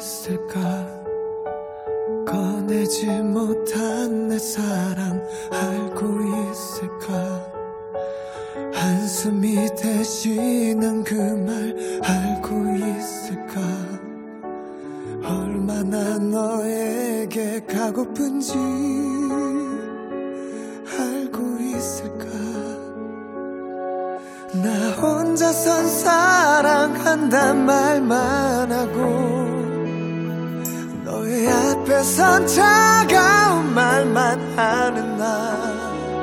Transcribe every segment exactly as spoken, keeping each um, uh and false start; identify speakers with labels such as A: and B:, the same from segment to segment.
A: 있을까? 꺼내지 못한 내 사랑 알고 있을까? 한숨이 대신한 그 말 알고 있을까? 얼마나 너에게 가고픈지 알고 있을까? 나 혼자선 사랑한단 말만 하고 너의 앞에선 차가운 말만 하는 나.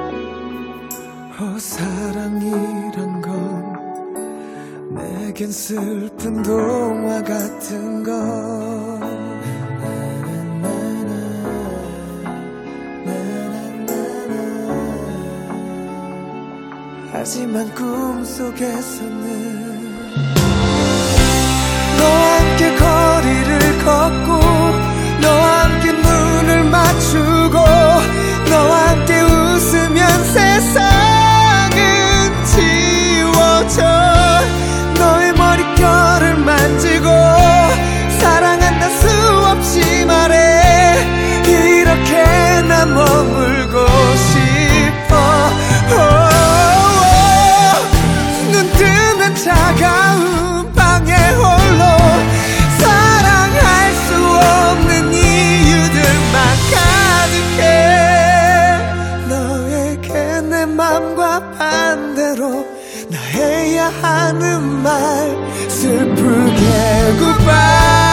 A: 어, 사랑이란 건 내겐 슬픈 동화 같은 거. 하지만 꿈속에서는 너와 함께 거리를 걷고 너와 함께 눈을 맞추고 너와 함께 웃으면 세상은 지워져. 너의 머릿결을 만지고 사랑한다 수없이 말해. 이렇게 난 머물고 싶어. 차가운 방에 홀로 사랑할 수 없는 이유들만 가득해. 너에게 내 맘과 반대로 나 해야 하는 말 슬프게 goodbye.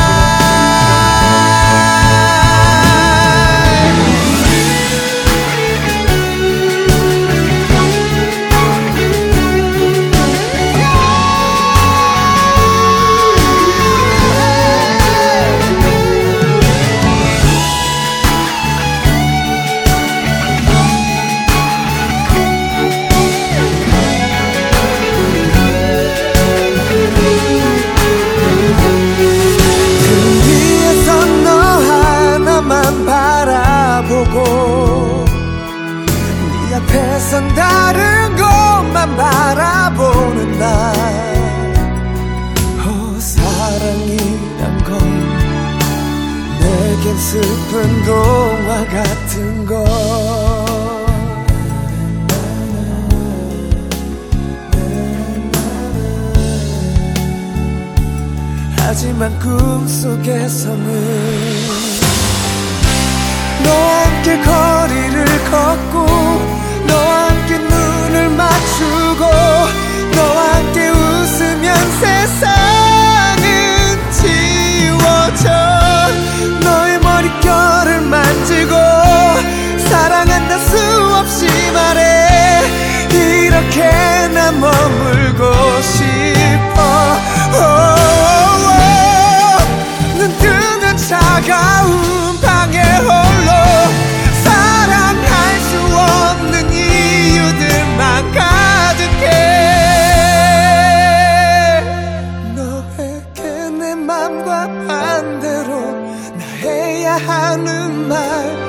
A: 네 앞에선 다른 것만 바라보는 나. 어, 사랑이란 건 내겐 슬픈 동화 같은 거. 하지만 꿈속에서는 너와 함께 거리를 걷고 너와 함께 눈을 맞추고 너와 함께 웃으면 세상은 지워져. 너의 머릿결을 만지고 사랑한다 수없이 말해. 이렇게 난 머물고 싶어. 눈 뜨면 차가운 방에 홀로 사랑할 수 없는 이유들만 가득해. 너에게 내 맘과 반대로 나 해야 하는 말